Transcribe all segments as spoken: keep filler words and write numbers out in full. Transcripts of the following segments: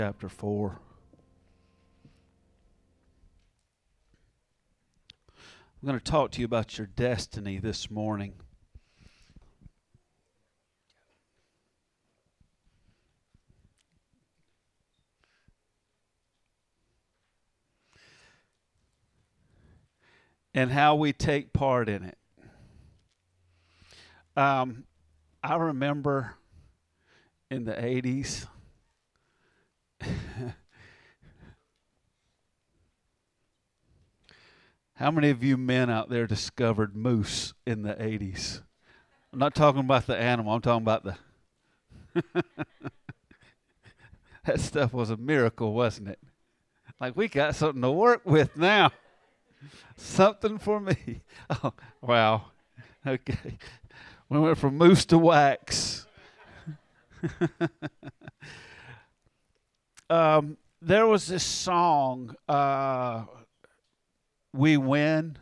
chapter four. I'm going to talk to you about your destiny this morning. And how we take part in it. Um, I remember in the eighties, how many of you men out there discovered moose in the eighties? I'm not talking about the animal, I'm talking about the... That stuff was a miracle, wasn't it? Like, we got something to work with now. Something for me. Oh, wow. Okay. We went from moose to wax. um, there was this song, uh, We Win.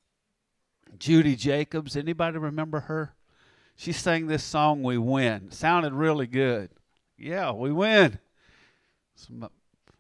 Judy Jacobs. Anybody remember her? She sang this song, We Win. It sounded really good. Yeah, we win. Some,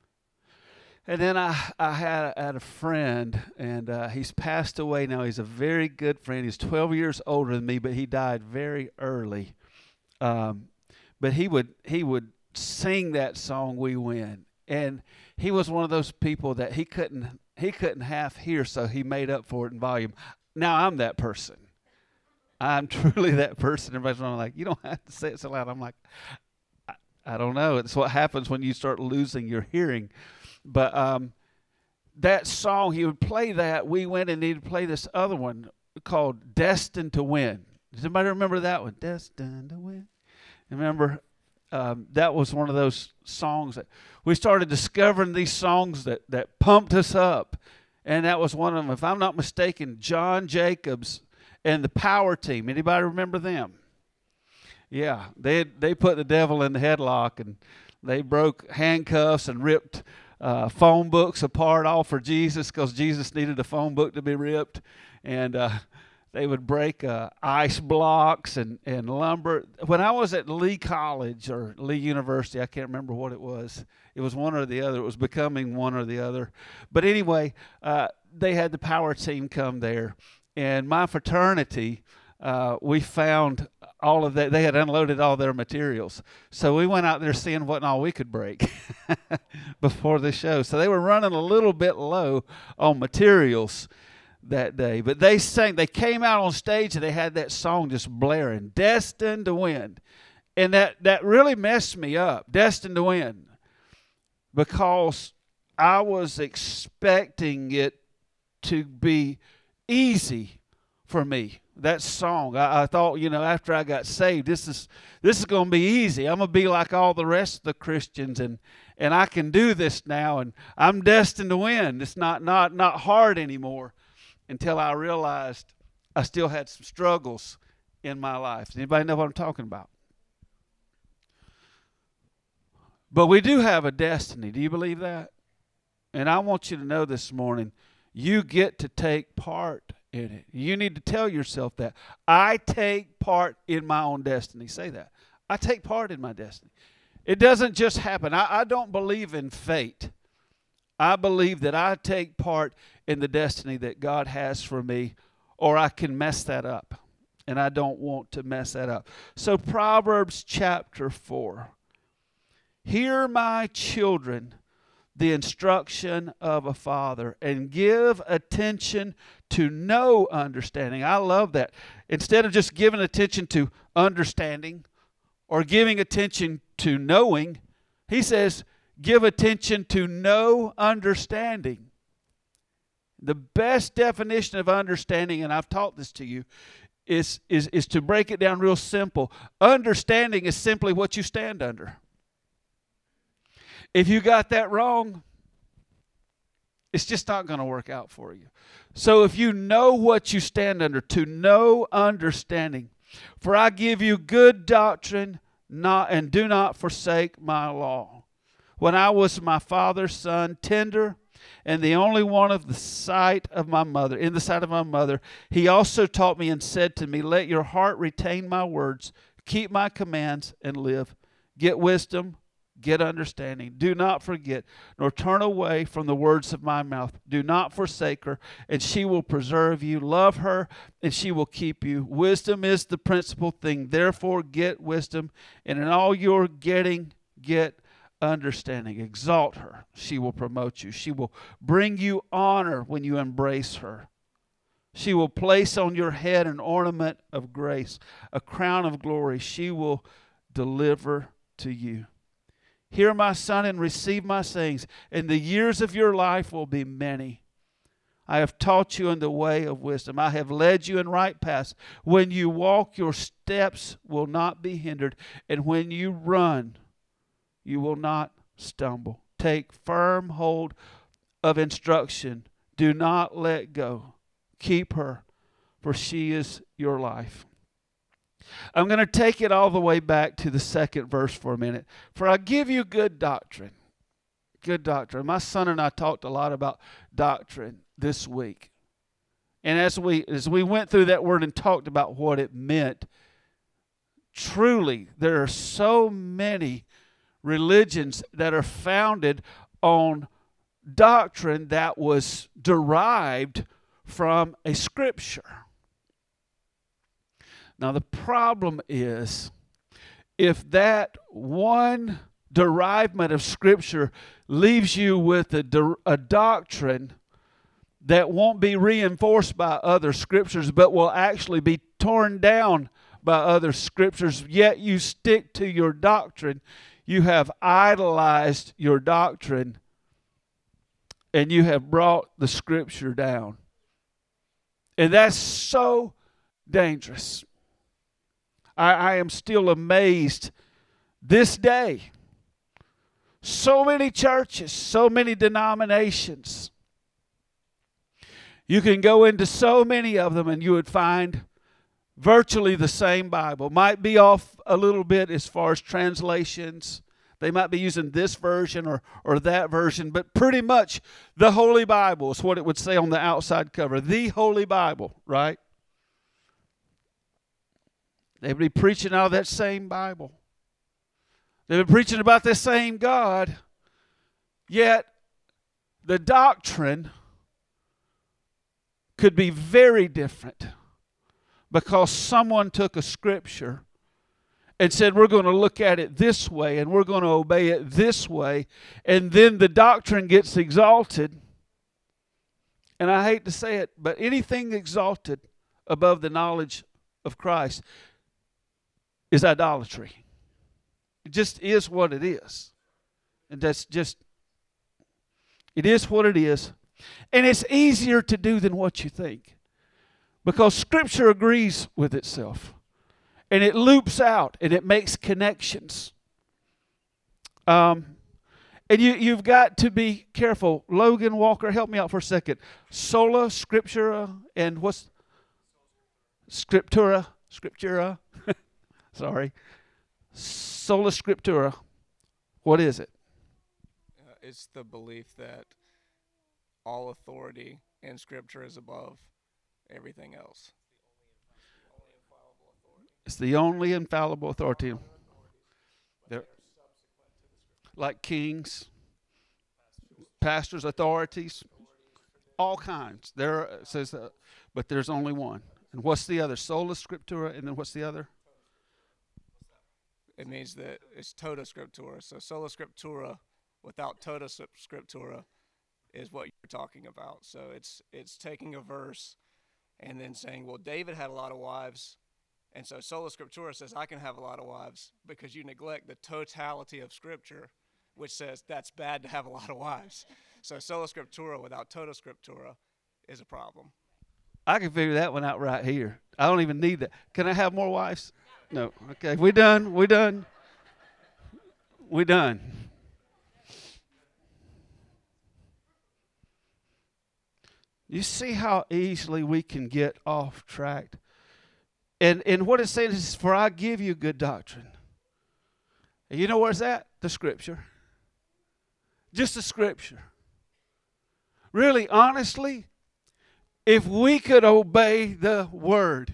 And then I, I had, had a friend, and uh, he's passed away now. He's a very good friend. He's twelve years older than me, but he died very early. Um, but he would he would sing that song, "We Win," and he was one of those people that he couldn't he couldn't half hear, so he made up for it in volume. Now I'm that person. I'm truly that person. Everybody's like, "You don't have to say it so loud." I'm like, I, I don't know. It's what happens when you start losing your hearing. But um, that song, he would play that. We went and he'd play this other one called Destined to Win. Does anybody remember that one? Destined to Win. Remember, um, that was one of those songs that we started discovering, these songs that, that pumped us up. And that was one of them. If I'm not mistaken, John Jacobs and the Power Team. Anybody remember them? Yeah, they they put the devil in the headlock, and they broke handcuffs and ripped Uh, phone books apart, all for Jesus, because Jesus needed a phone book to be ripped. And uh, they would break uh, ice blocks and, and lumber. When I was at Lee College or Lee University, I can't remember what it was. It was one or the other. It was becoming one or the other. But anyway, uh, they had the Power Team come there. And my fraternity, uh, we found all of that. They had unloaded all their materials. So we went out there seeing what all we could break before the show. So they were running a little bit low on materials that day. But they sang, they came out on stage and they had that song just blaring, Destined to Win. And that, that really messed me up, Destined to Win. Because I was expecting it to be easy for me. That song, I, I thought, you know, after I got saved, this is this is going to be easy. I'm going to be like all the rest of the Christians, and and I can do this now, and I'm destined to win. It's not not not hard anymore. Until I realized I still had some struggles in my life. Does anybody know what I'm talking about? But we do have a destiny. Do you believe that? And I want you to know this morning, you get to take part in it. You need to tell yourself that. I take part in my own destiny. Say that. I take part in my destiny. It doesn't just happen. I, I don't believe in fate. I believe that I take part in the destiny that God has for me, or I can mess that up. And I don't want to mess that up. So Proverbs chapter four. Hear, my children, the instruction of a father, and give attention to no understanding. I love that. Instead of just giving attention to understanding or giving attention to knowing, he says, give attention to no understanding. The best definition of understanding, and I've taught this to you, is, is, is to break it down real simple. Understanding is simply what you stand under. If you got that wrong, it's just not going to work out for you. So if you know what you stand under, to know understanding, for I give you good doctrine, not and do not forsake my law. When I was my father's son, tender, and the only one of the sight of my mother, in the sight of my mother, he also taught me and said to me, let your heart retain my words, keep my commands, and live. Get wisdom, get understanding. Do not forget, nor turn away from the words of my mouth. Do not forsake her, and she will preserve you. Love her, and she will keep you. Wisdom is the principal thing. Therefore, get wisdom, and in all your getting, get understanding. Exalt her. She will promote you. She will bring you honor when you embrace her. She will place on your head an ornament of grace, a crown of glory. She will deliver to you. Hear, my son, and receive my sayings, and the years of your life will be many. I have taught you in the way of wisdom. I have led you in right paths. When you walk, your steps will not be hindered, and when you run, you will not stumble. Take firm hold of instruction. Do not let go. Keep her, for she is your life. I'm going to take it all the way back to the second verse for a minute. For I give you good doctrine. Good doctrine. My son and I talked a lot about doctrine this week. And as we as we went through that word and talked about what it meant, truly there are so many religions that are founded on doctrine that was derived from a scripture. Now the problem is, if that one derivement of scripture leaves you with a, a doctrine that won't be reinforced by other scriptures, but will actually be torn down by other scriptures, yet you stick to your doctrine, you have idolized your doctrine, and you have brought the scripture down. And that's so dangerous. I, I am still amazed this day. So many churches, so many denominations. You can go into so many of them and you would find virtually the same Bible. Might be off a little bit as far as translations. They might be using this version or, or that version, but pretty much the Holy Bible is what it would say on the outside cover. The Holy Bible, right? They would be preaching out of that same Bible. They've been preaching about the same God, yet the doctrine could be very different because someone took a scripture and said, we're going to look at it this way and we're going to obey it this way. And then the doctrine gets exalted. And I hate to say it, but anything exalted above the knowledge of Christ is idolatry. It just is what it is. And that's just, it is what it is. And it's easier to do than what you think. Because Scripture agrees with itself. And it loops out and it makes connections. Um, and you, you've got to be careful. Logan Walker, help me out for a second. Sola Scriptura and what's Scriptura? Scriptura? Sorry. Sola Scriptura. What is it? Uh, it's the belief that all authority in Scripture is above everything else. It's the only infallible authority. They're like kings, pastors, authorities, all kinds. There it says, uh, but there's only one. And what's the other? Sola Scriptura, and then what's the other? It means that it's tota scriptura. So sola scriptura without tota scriptura is what you're talking about. So it's it's taking a verse and then saying, well, David had a lot of wives, and so sola scriptura says I can have a lot of wives because you neglect the totality of Scripture, which says that's bad to have a lot of wives. So sola scriptura without tota scriptura is a problem. I can figure that one out right here. I don't even need that. Can I have more wives? No. Okay, we done. We done. We done. You see how easily we can get off track. And and what it's saying is, for I give you good doctrine. And you know where's that? The Scripture. Just the Scripture. Really, honestly, if we could obey the Word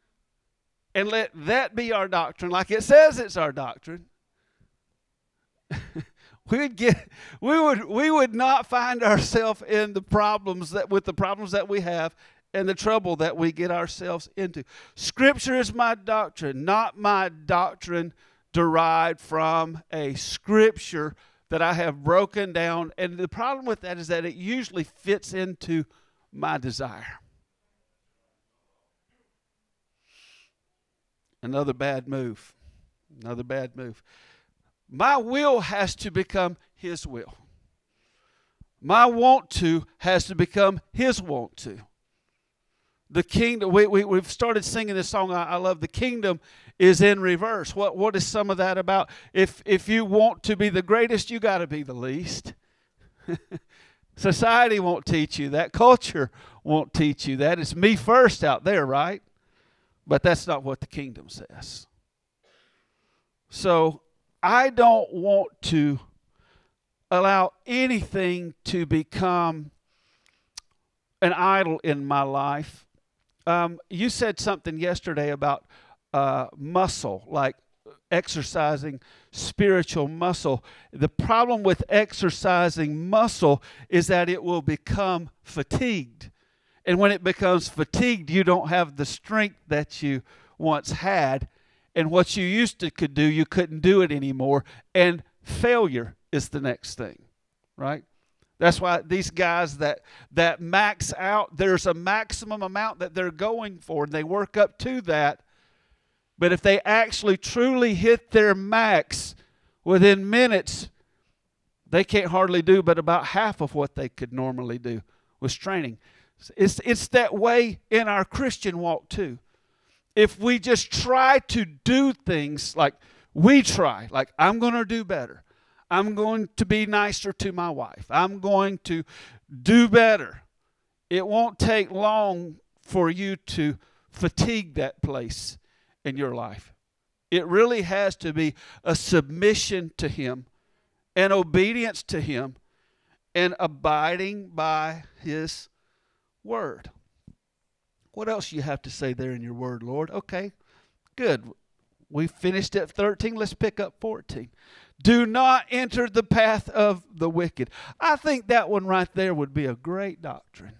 and let that be our doctrine, like it says it's our doctrine, we would get we would we would not find ourselves in the problems that with the problems that we have and the trouble that we get ourselves into. Scripture is my doctrine, not my doctrine derived from a scripture that I have broken down. And the problem with that is that it usually fits into my desire. Another bad move. Another bad move. My will has to become His will. My want to has to become His want to. The kingdom, we, we, we've started singing this song, I, I love, the kingdom is in reverse. What, what is some of that about? If, if you want to be the greatest, you got to be the least. Society won't teach you that. Culture won't teach you that. It's me first out there, right? But that's not what the kingdom says. So I don't want to allow anything to become an idol in my life. Um, you said something yesterday about uh, muscle, like exercising spiritual muscle. The problem with exercising muscle is that it will become fatigued. And when it becomes fatigued, you don't have the strength that you once had. And what you used to could do, you couldn't do it anymore. And failure is the next thing, right? That's why these guys that that max out, there's a maximum amount that they're going for, and they work up to that. But if they actually truly hit their max within minutes, they can't hardly do but about half of what they could normally do with training. It's, it's that way in our Christian walk too. If we just try to do things like we try, like I'm going to do better. I'm going to be nicer to my wife. I'm going to do better. It won't take long for you to fatigue that place in your life. It really has to be a submission to Him, an obedience to Him, and abiding by His Word. What else you have to say there in your Word, Lord? Okay, good. We finished at thirteen. Let's pick up fourteen. Do not enter the path of the wicked. I think that one right there would be a great doctrine.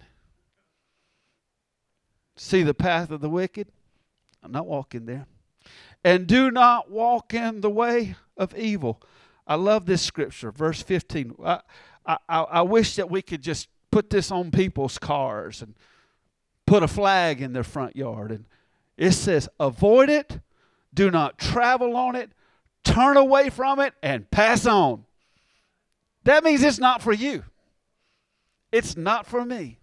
See the path of the wicked? I'm not walking there. And do not walk in the way of evil. I love this scripture, verse fifteen. I, I, I wish that we could just put this on people's cars and put a flag in their front yard. And it says, avoid it, do not travel on it, turn away from it, and pass on. That means it's not for you. It's not for me.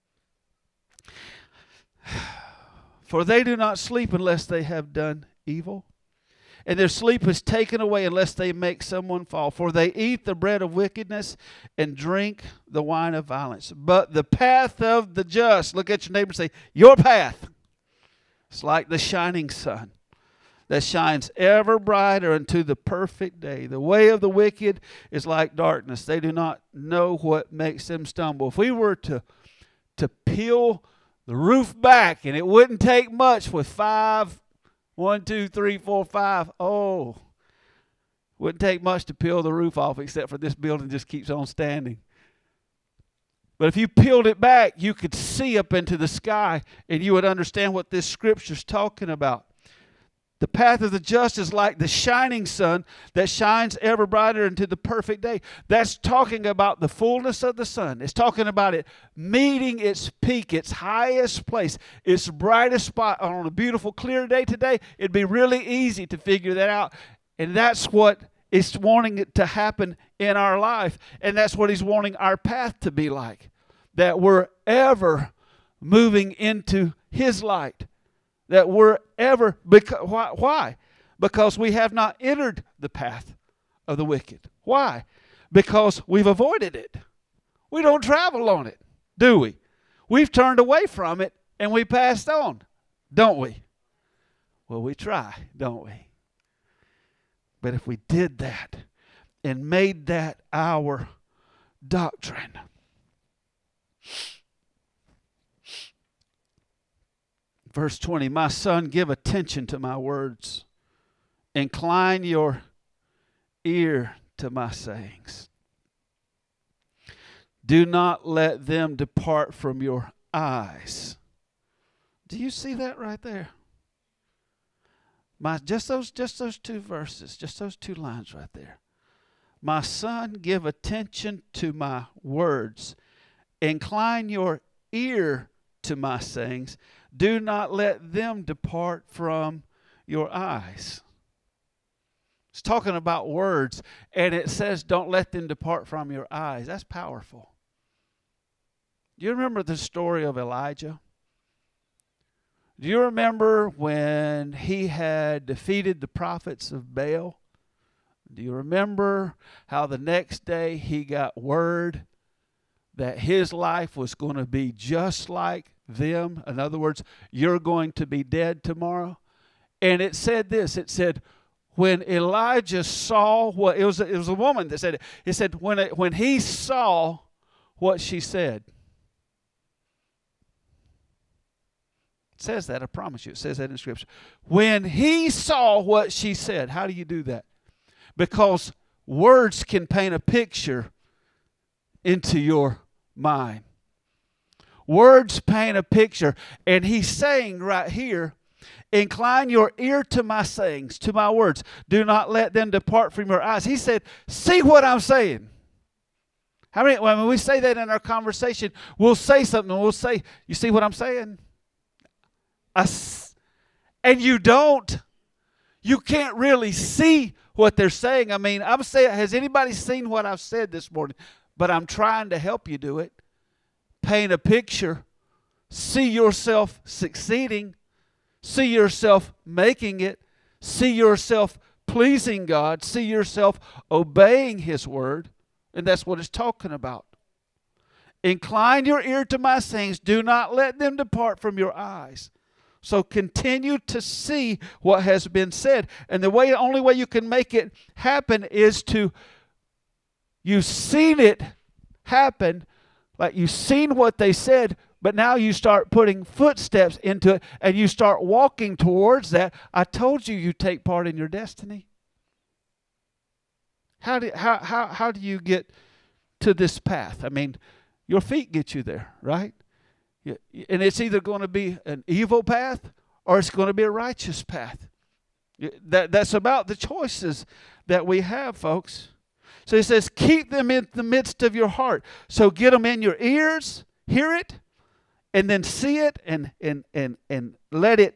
For they do not sleep unless they have done evil, and their sleep is taken away unless they make someone fall. For they eat the bread of wickedness and drink the wine of violence. But the path of the just, look at your neighbor and say, your path. It's like the shining sun that shines ever brighter unto the perfect day. The way of the wicked is like darkness. They do not know what makes them stumble. If we were to, to peel the roof back, and it wouldn't take much with five, one, two, three, four, five, oh, wouldn't take much to peel the roof off, except for this building just keeps on standing. But if you peeled it back, you could see up into the sky, and you would understand what this scripture's talking about. The path of the just is like the shining sun that shines ever brighter into the perfect day. That's talking about the fullness of the sun. It's talking about it meeting its peak, its highest place, its brightest spot on a beautiful, clear day today. It'd be really easy to figure that out. And that's what is wanting it to happen in our life. And that's what He's wanting our path to be like. That we're ever moving into His light. That we're ever, because, why, why? Because we have not entered the path of the wicked. Why? Because we've avoided it. We don't travel on it, do we? We've turned away from it and we passed on, don't we? Well, we try, don't we? But if we did that and made that our doctrine, verse twenty, my son, give attention to my words. Incline your ear to my sayings. Do not let them depart from your eyes. Do you see that right there? My, just those, just those two verses, just those two lines right there. My son, give attention to my words. Incline your ear to my sayings. Do not let them depart from your eyes. It's talking about words, and it says don't let them depart from your eyes. That's powerful. Do you remember the story of Elijah? Do you remember when he had defeated the prophets of Baal? Do you remember how the next day he got word that his life was going to be just like them? In other words, you're going to be dead tomorrow. And it said this, it said, when Elijah saw what, it was, it was a woman that said it. It said, when, it, when he saw what she said. It says that, I promise you. It says that in Scripture. When he saw what she said. How do you do that? Because words can paint a picture into your mind. Words paint a picture. And he's saying right here, incline your ear to my sayings, to my words. Do not let them depart from your eyes. He said, see what I'm saying. How many, when we say that in our conversation, we'll say something. We'll say, you see what I'm saying? I, and you don't. You can't really see what they're saying. I mean, I'm saying, has anybody seen what I've said this morning? But I'm trying to help you do it. Paint a picture. See yourself succeeding. See yourself making it. See yourself pleasing God. See yourself obeying His word. And that's what it's talking about. Incline your ear to my sayings. Do not let them depart from your eyes. So continue to see what has been said. And the way, only way you can make it happen is to, you've seen it happen, like you've seen what they said, but now you start putting footsteps into it and you start walking towards that. I told you you take part in your destiny. How do, how, how, how do you get to this path? I mean, your feet get you there, right? And it's either going to be an evil path or it's going to be a righteous path. That, that's about the choices that we have, folks. So he says, keep them in the midst of your heart. So get them in your ears, hear it, and then see it and and and, and let it,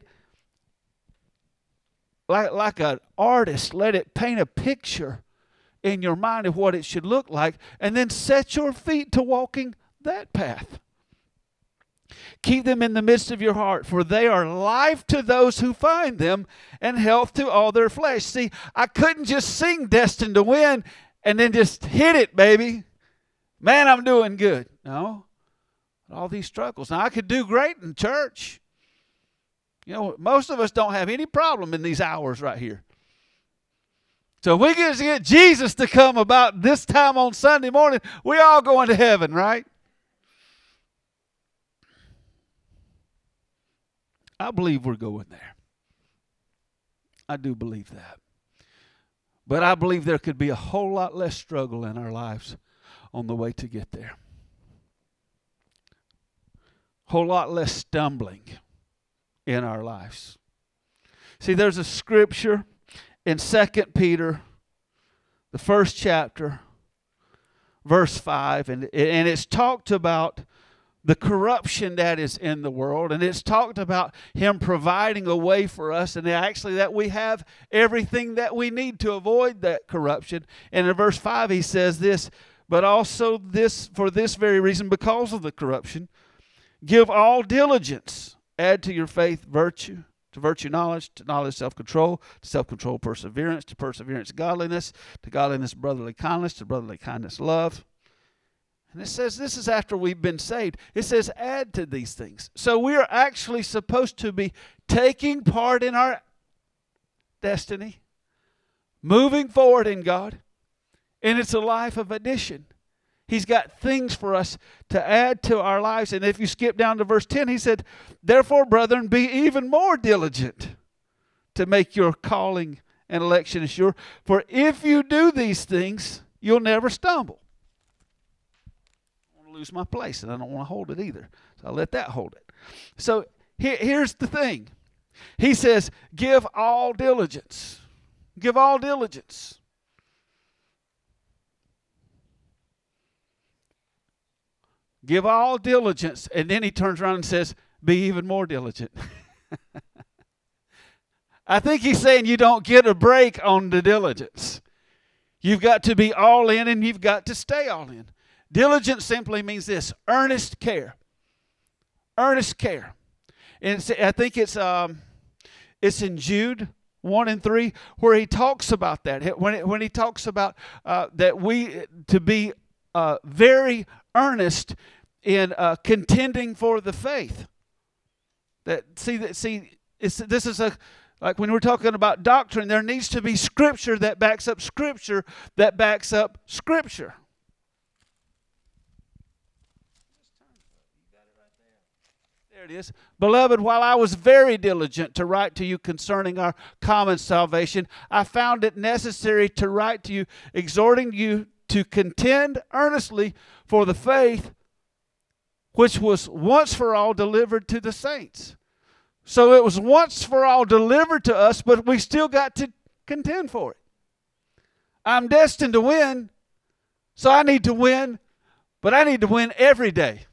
like, like an artist, let it paint a picture in your mind of what it should look like, and then set your feet to walking that path. Keep them in the midst of your heart, for they are life to those who find them and health to all their flesh. See, I couldn't just sing Destined to Win and then just hit it, baby. Man, I'm doing good. No. All these struggles. Now, I could do great in church. You know, most of us don't have any problem in these hours right here. So if we can get Jesus to come about this time on Sunday morning, we all going to heaven, right? I believe we're going there. I do believe that. But I believe there could be a whole lot less struggle in our lives on the way to get there. A whole lot less stumbling in our lives. See, there's a scripture in Second Peter, the first chapter, verse five, and, and it's talked about the corruption that is in the world, and it's talked about Him providing a way for us, and actually that we have everything that we need to avoid that corruption. And in verse five he says this, but also this, for this very reason, because of the corruption, give all diligence, add to your faith virtue, to virtue knowledge, to knowledge self-control, to self-control perseverance, to perseverance godliness, to godliness brotherly kindness, to brotherly kindness love. And it says this is after we've been saved. It says add to these things. So we are actually supposed to be taking part in our destiny, moving forward in God, and it's a life of addition. He's got things for us to add to our lives. And if you skip down to verse ten, he said, therefore, brethren, be even more diligent to make your calling and election sure. For if you do these things, you'll never stumble. I don't want to lose my place, and I don't want to hold it either. So I'll let that hold it. So here, here's the thing. He says, give all diligence. Give all diligence. Give all diligence. And then he turns around and says, be even more diligent. I think he's saying you don't get a break on the diligence. You've got to be all in, and you've got to stay all in. Diligence simply means this: earnest care. Earnest care. And it's, I think it's um, it's in Jude one and three where he talks about that. When it, when he talks about uh, that we to be uh, very earnest in uh, contending for the faith. That see that see it's, this is a like when we're talking about doctrine, there needs to be scripture that backs up scripture that backs up scripture. There it is. Beloved, while I was very diligent to write to you concerning our common salvation, I found it necessary to write to you, exhorting you to contend earnestly for the faith which was once for all delivered to the saints. So it was once for all delivered to us, but we still got to contend for it. I'm destined to win, so I need to win, but I need to win every day.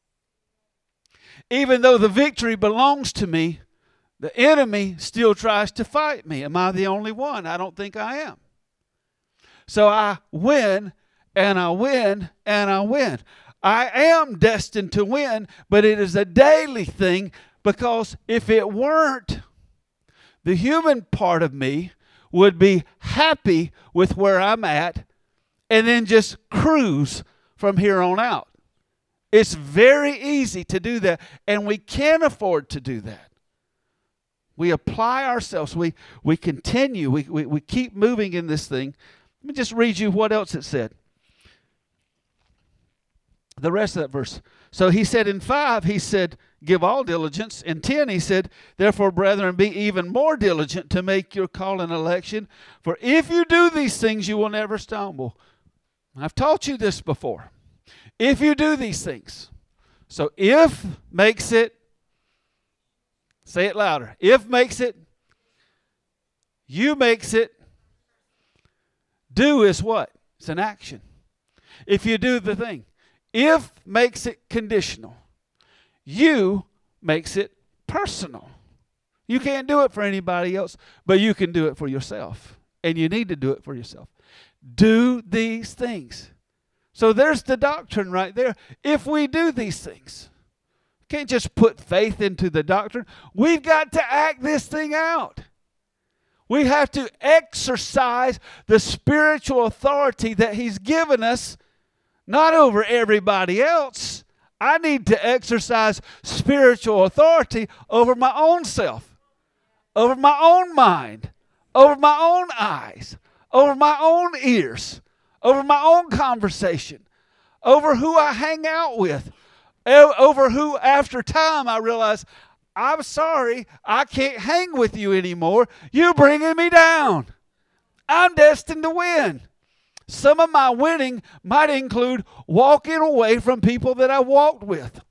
Even though the victory belongs to me, the enemy still tries to fight me. Am I the only one? I don't think I am. So I win, and I win, and I win. I am destined to win, but it is a daily thing, because if it weren't, the human part of me would be happy with where I'm at and then just cruise from here on out. It's very easy to do that, and we can't afford to do that. We apply ourselves. We, we continue. We, we, we keep moving in this thing. Let me just read you what else it said. The rest of that verse. So he said in five, he said, give all diligence. In ten, he said, therefore, brethren, be even more diligent to make your call and election. For if you do these things, you will never stumble. I've taught you this before. If you do these things. So if makes it, say it louder. If makes it, you makes it. Do is what? It's an action. If you do the thing. If makes it conditional. You makes it personal. You can't do it for anybody else, but you can do it for yourself. And you need to do it for yourself. Do these things. So there's the doctrine right there. If we do these things, can't just put faith into the doctrine. We've got to act this thing out. We have to exercise the spiritual authority that He's given us, not over everybody else. I need to exercise spiritual authority over my own self, over my own mind, over my own eyes, over my own ears, over my own conversation, over who I hang out with, over who after time I realize, I'm sorry, I can't hang with you anymore. You're bringing me down. I'm destined to win. Some of my winning might include walking away from people that I walked with.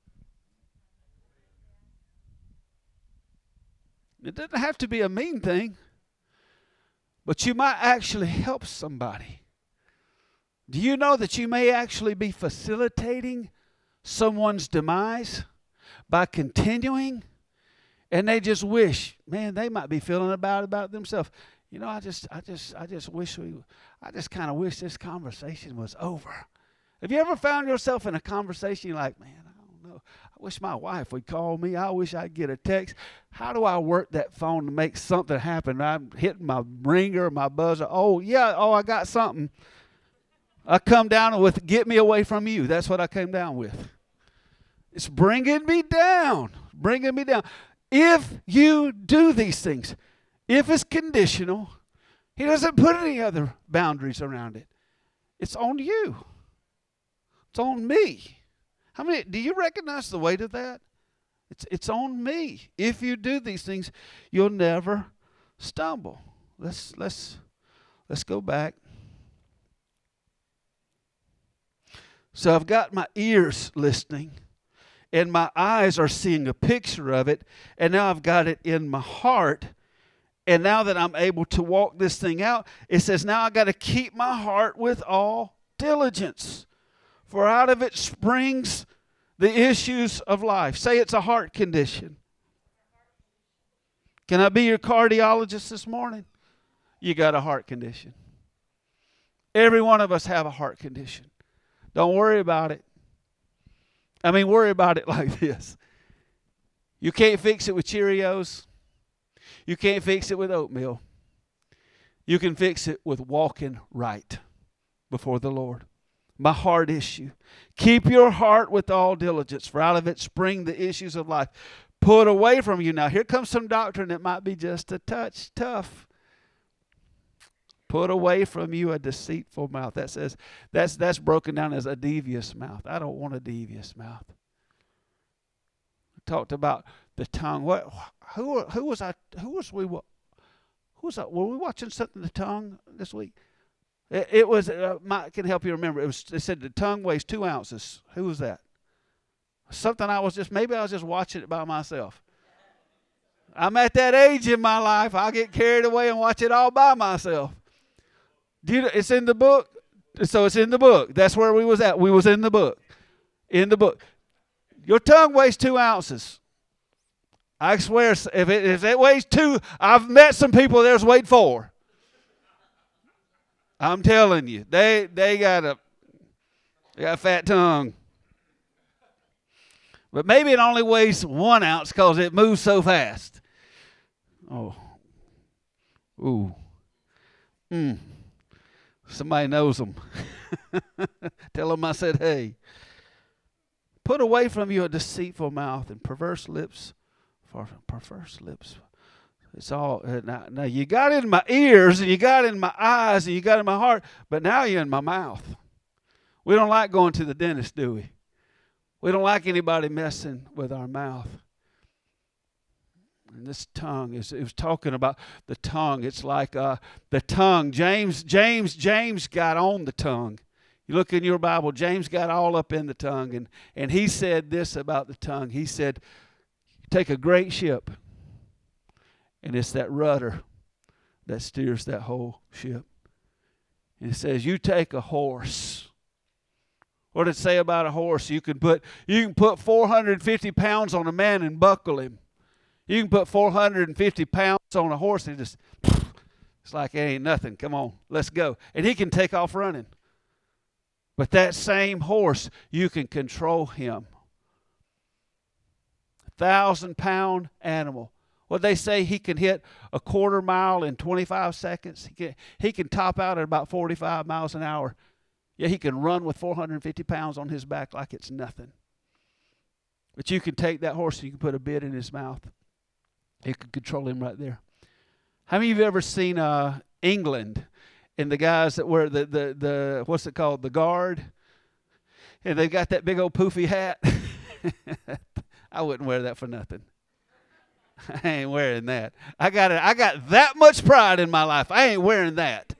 It doesn't have to be a mean thing, but you might actually help somebody. Do you know that you may actually be facilitating someone's demise by continuing? And they just wish, man, they might be feeling about about themselves. You know, I just, I just, I just wish we, I just kind of wish this conversation was over. Have you ever found yourself in a conversation you're like, man, I don't know. I wish my wife would call me. I wish I'd get a text. How do I work that phone to make something happen? I'm hitting my ringer, my buzzer. Oh, yeah, oh, I got something. I come down with, get me away from you. That's what I came down with. It's bringing me down, bringing me down. If you do these things, if it's conditional, He doesn't put any other boundaries around it. It's on you. It's on me. How many, do you recognize the weight of that? It's, it's on me. If you do these things, you'll never stumble. Let's, let's, let's go back. So I've got my ears listening, and my eyes are seeing a picture of it, and now I've got it in my heart. And now that I'm able to walk this thing out, it says now I got to keep my heart with all diligence, for out of it springs the issues of life. Say it's a heart condition. Can I be your cardiologist this morning? You got a heart condition. Every one of us have a heart condition. Don't worry about it. I mean, worry about it like this. You can't fix it with Cheerios. You can't fix it with oatmeal. You can fix it with walking right before the Lord. My heart issue. Keep your heart with all diligence, for out of it spring the issues of life. Put away from you. Now, here comes some doctrine that might be just a touch tough. Put away from you a deceitful mouth. That says that's that's broken down as a devious mouth. I don't want a devious mouth. I talked about the tongue. What? Who? Who was I? Who was we? Who was I? Were we watching something? The tongue this week. It, it was. Uh, Mike can help you remember. It was. It said the tongue weighs two ounces. Who was that? Something I was just. Maybe I was just watching it by myself. I'm at that age in my life. I get carried away and watch it all by myself. Do you, it's in the book. So it's in the book. That's where we was at. We was in the book. In the book. Your tongue weighs two ounces. I swear, if it, if it weighs two, I've met some people there's weighed four. I'm telling you, they they got a they got a fat tongue. But maybe it only weighs one ounce because it moves so fast. Oh, ooh, mm. Somebody knows them. Tell them I said, hey. Put away from you a deceitful mouth and perverse lips. For perverse lips. It's all, uh, now, now you got it in my ears and you got it in my eyes and you got it in my heart, but now you're in my mouth. We don't like going to the dentist, do we? We don't like anybody messing with our mouth. And this tongue is, it was talking about the tongue. It's like uh, the tongue. James, James, James got on the tongue. You look in your Bible, James got all up in the tongue. And, and he said this about the tongue. He said, take a great ship, and it's that rudder that steers that whole ship. And it says, you take a horse. What did it say about a horse? You can put, you can put four hundred fifty pounds on a man and buckle him. You can put four hundred fifty pounds on a horse and just, it's like it ain't nothing. Come on, let's go. And he can take off running. But that same horse, you can control him. A thousand pound animal. What they say, he can hit a quarter mile in twenty-five seconds. He can, he can top out at about forty-five miles an hour. Yeah, he can run with four hundred fifty pounds on his back like it's nothing. But you can take that horse and you can put a bit in his mouth. You can control him right there. How many of you have ever seen uh, England and the guys that wear the, the, the, what's it called, the guard? And they've got that big old poofy hat. I wouldn't wear that for nothing. I ain't wearing that. I got it. I got that much pride in my life. I ain't wearing that.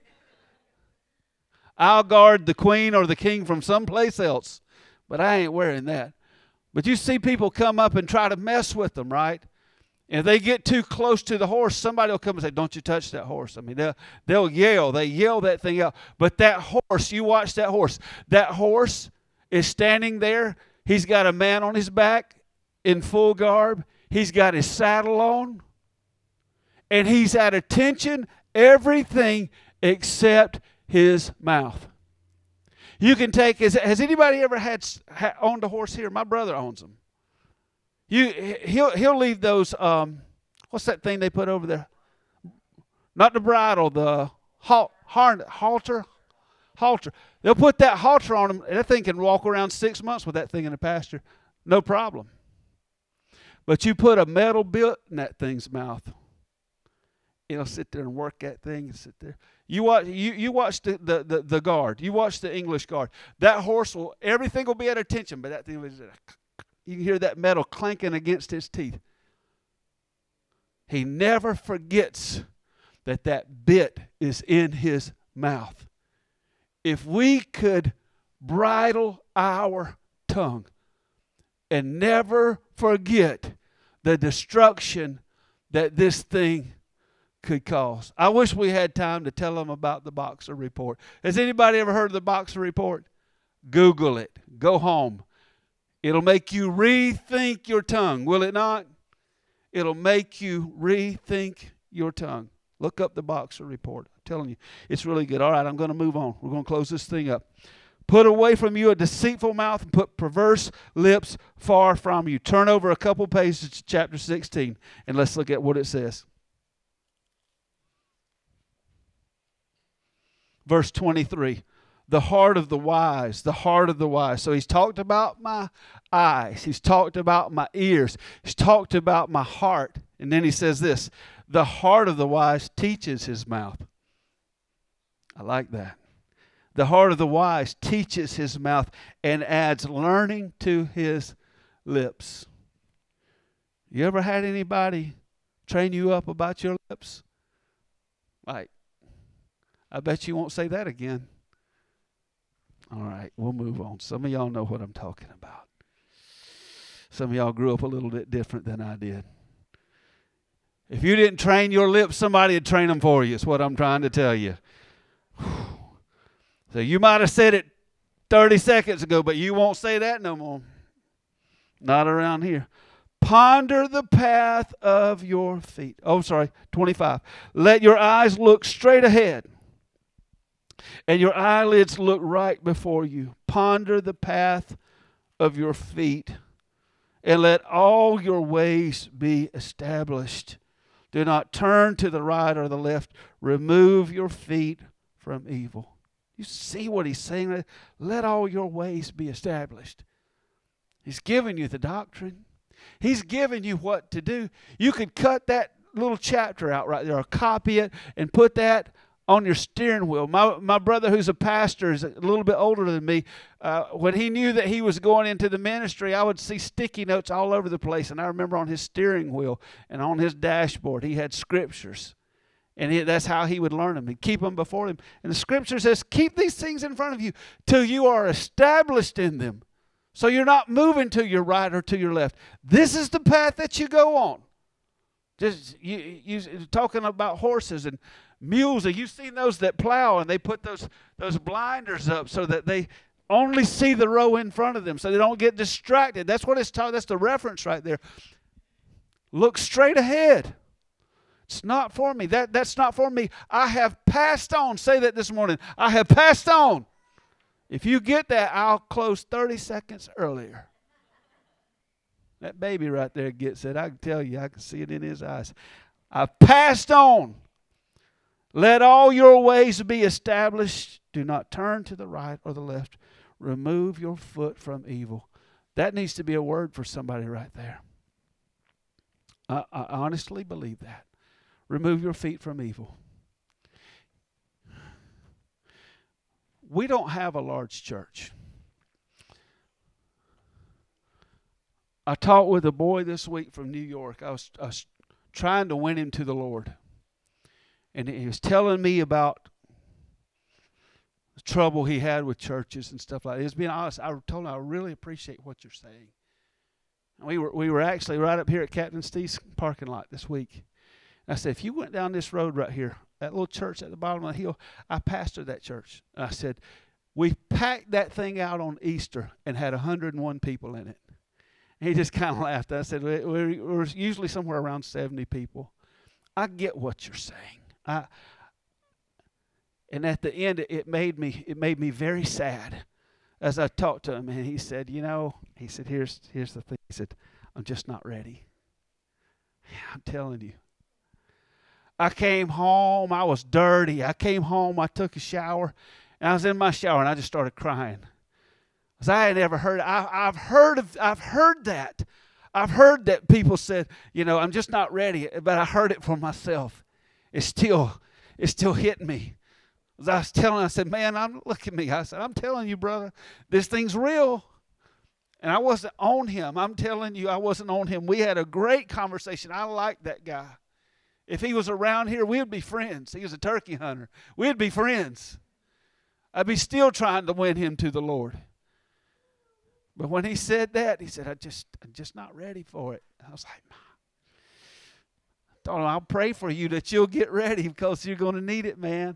I'll guard the queen or the king from someplace else, but I ain't wearing that. But you see people come up and try to mess with them, right? And if they get too close to the horse, somebody will come and say, don't you touch that horse. I mean, they'll, they'll yell. They yell that thing out. But that horse, you watch that horse. That horse is standing there. He's got a man on his back in full garb. He's got his saddle on. And he's at attention, everything except his mouth. You can take, has, has anybody ever had owned a horse here? My brother owns them. You, he'll he'll leave those. Um, what's that thing they put over there? Not the bridle, the halt, harn, halter, halter. They'll put that halter on them, and that thing can walk around six months with that thing in the pasture, no problem. But you put a metal bit in that thing's mouth, it'll sit there and work that thing and sit there. You watch, you, you watch the, the, the, the guard. You watch the English guard. That horse will, everything will be at attention, but that thing was. You can hear that metal clanking against his teeth. He never forgets that that bit is in his mouth. If we could bridle our tongue and never forget the destruction that this thing could cause. I wish we had time to tell them about the Boxer Report. Has anybody ever heard of the Boxer Report? Google it. Go home. It'll make you rethink your tongue, will it not? It'll make you rethink your tongue. Look up the Boxer Report. I'm telling you, it's really good. All right, I'm going to move on. We're going to close this thing up. Put away from you a deceitful mouth and put perverse lips far from you. Turn over a couple pages to chapter sixteen, and let's look at what it says. Verse twenty-three. The heart of the wise, the heart of the wise. So he's talked about my eyes. He's talked about my ears. He's talked about my heart. And then he says this, the heart of the wise teaches his mouth. I like that. The heart of the wise teaches his mouth and adds learning to his lips. You ever had anybody train you up about your lips? Like, I bet you won't say that again. All right, we'll move on. Some of y'all know what I'm talking about. Some of y'all grew up a little bit different than I did. If you didn't train your lips, somebody would train them for you, is what I'm trying to tell you. So you might have said it thirty seconds ago, but you won't say that no more. Not around here. Ponder the path of your feet. Oh, sorry, twenty-five. Let your eyes look straight ahead, and your eyelids look right before you. Ponder the path of your feet, and let all your ways be established. Do not turn to the right or the left. Remove your feet from evil. You see what he's saying? Let all your ways be established. He's giving you the doctrine. He's giving you what to do. You could cut that little chapter out right there, or copy it and put that on your steering wheel. My my brother, who's a pastor, is a little bit older than me. Uh, when he knew that he was going into the ministry, I would see sticky notes all over the place. And I remember on his steering wheel and on his dashboard, he had scriptures. And he, that's how he would learn them. He'd keep them before him. And the scripture says, keep these things in front of you till you are established in them. So you're not moving to your right or to your left. This is the path that you go on. Just you, you talking about horses and mules. You've seen those that plow, and they put those those blinders up so that they only see the row in front of them, so they don't get distracted. That's what it's taught. That's the reference right there. Look straight ahead. It's not for me. That that's not for me. I have passed on. Say that this morning. I have passed on. If you get that, I'll close thirty seconds earlier. That baby right there gets it. I can tell you. I can see it in his eyes. I've passed on. Let all your ways be established. Do not turn to the right or the left. Remove your foot from evil. That needs to be a word for somebody right there. I, I honestly believe that. Remove your feet from evil. We don't have a large church. I talked with a boy this week from New York. I was, I was trying to win him to the Lord. And he was telling me about the trouble he had with churches and stuff like that. He was being honest. I told him, I really appreciate what you're saying. And we were we were actually right up here at Captain Steve's parking lot this week. And I said, if you went down this road right here, that little church at the bottom of the hill, I pastored that church. And I said, we packed that thing out on Easter and had one hundred one people in it. And he just kind of laughed. I said, we're, we're usually somewhere around seventy people. I get what you're saying. I, and at the end, it made me it made me very sad as I talked to him. And he said, you know, he said, here's here's the thing. He said, I'm just not ready. I'm telling you. I came home. I was dirty. I came home. I took a shower. And I was in my shower, and I just started crying. Because I had never heard, I, I've heard of, I've heard that. I've heard that people said, you know, I'm just not ready. But I heard it for myself. It's still, it's still hitting me. As I was telling, I said, man, I'm look at me. I said, I'm telling you, brother, this thing's real. And I wasn't on him. I'm telling you, I wasn't on him. We had a great conversation. I liked that guy. If he was around here, we'd be friends. He was a turkey hunter. We'd be friends. I'd be still trying to win him to the Lord. But when he said that, he said, I just, I'm just not ready for it. I was like, I told him, I'll pray for you that you'll get ready because you're going to need it, man.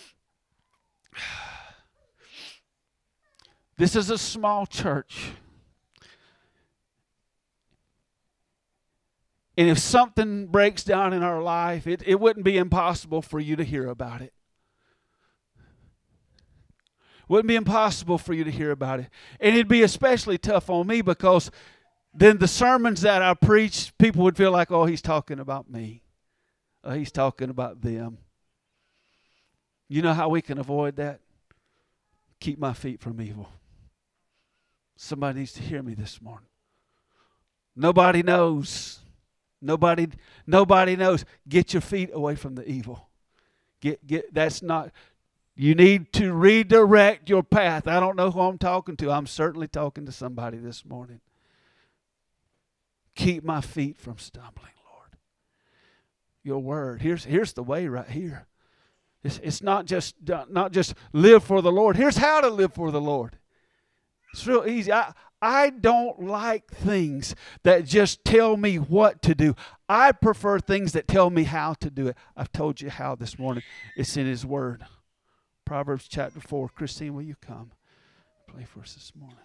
This is a small church. And if something breaks down in our life, it, it wouldn't be impossible for you to hear about it. Wouldn't be impossible for you to hear about it. And it'd be especially tough on me because then the sermons that I preach, people would feel like, oh, he's talking about me. Oh, he's talking about them. You know how we can avoid that? Keep my feet from evil. Somebody needs to hear me this morning. Nobody knows. Nobody, nobody knows. Get your feet away from the evil. Get, get. That's not. You need to redirect your path. I don't know who I'm talking to. I'm certainly talking to somebody this morning. Keep my feet from stumbling, Lord. Your word. Here's here's the way right here. It's, it's not just not just live for the Lord. Here's how to live for the Lord. It's real easy. I, I don't like things that just tell me what to do. I prefer things that tell me how to do it. I've told you how this morning. It's in His Word. Proverbs chapter four. Christine, will you come play for us this morning?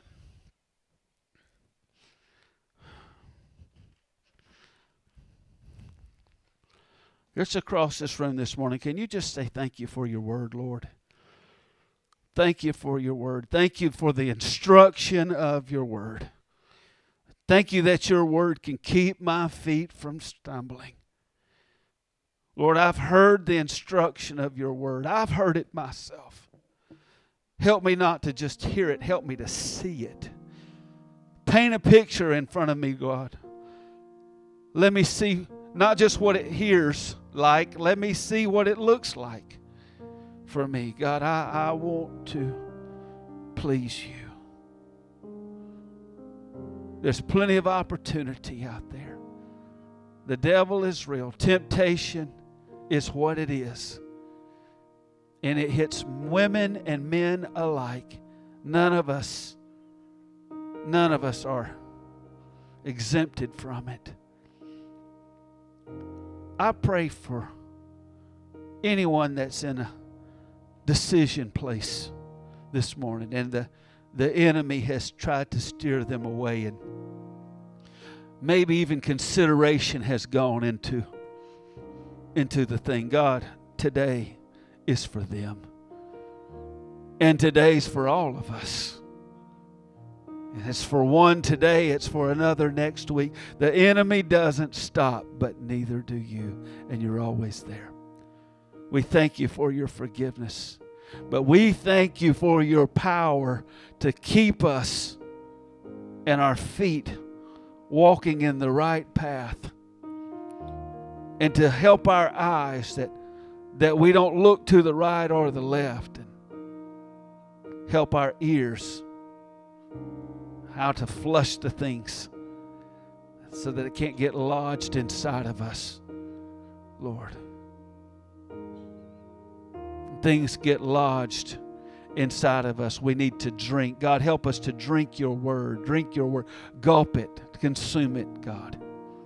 Just across this room this morning, can you just say thank you for your word, Lord? Thank you for your word. Thank you for the instruction of your word. Thank you that your word can keep my feet from stumbling. Lord, I've heard the instruction of your word. I've heard it myself. Help me not to just hear it. Help me to see it. Paint a picture in front of me, God. Let me see not just what it hears like. Let me see what it looks like for me. God, I, I want to please you. There's plenty of opportunity out there. The devil is real. Temptation is what it is. And it hits women and men alike. None of us, none of us are exempted from it. I pray for anyone that's in a decision place this morning and the, the enemy has tried to steer them away, and maybe even consideration has gone into, into the thing. God, today is for them. And today's for all of us. And it's for one today, it's for another next week. The enemy doesn't stop, but neither do you. And you're always there. We thank you for your forgiveness. But we thank you for your power to keep us and our feet walking in the right path. And to help our eyes that, that we don't look to the right or the left. And help our ears how to flush the things so that it can't get lodged inside of us, Lord. Things get lodged inside of us. We need to drink. God, help us to drink your word. Drink your word. Gulp it. Consume it, God.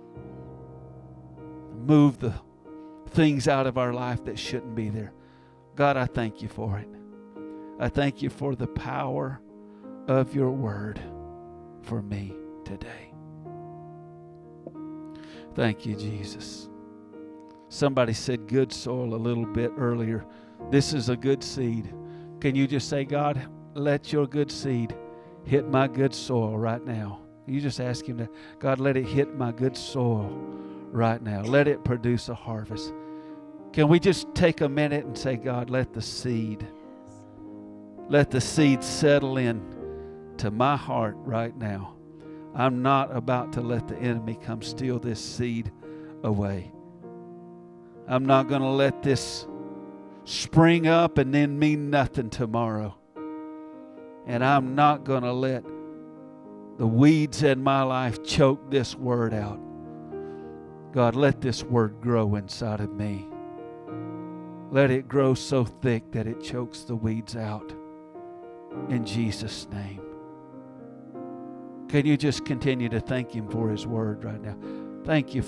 Move the things out of our life that shouldn't be there. God, I thank you for it. I thank you for the power of your word for me today. Thank you, Jesus. Somebody said good soil a little bit earlier. This is a good seed. Can you just say, God, let your good seed hit my good soil right now? You just ask him to, God, let it hit my good soil right now. Let it produce a harvest. Can we just take a minute and say, God, let the seed, let the seed settle in to my heart right now. I'm not about to let the enemy come steal this seed away. I'm not going to let this spring up and then mean nothing tomorrow. And I'm not going to let the weeds in my life choke this word out. God, let this word grow inside of me. Let it grow so thick that it chokes the weeds out. in Jesus' name. Can you just continue to thank Him for His word right now? Thank you.